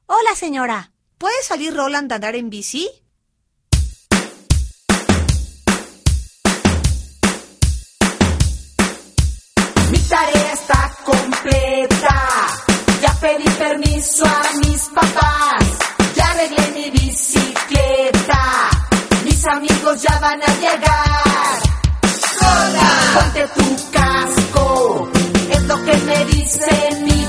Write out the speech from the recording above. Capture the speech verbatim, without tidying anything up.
Hola, señora. ¿Puede salir Roland a andar en bici? Mi tarea está completa. Ya pedí permiso a mis papás. Ya arreglé mi bicicleta. Mis amigos ya van a llegar. ¡Roland! Ponte tu casco. Es lo que me dice mi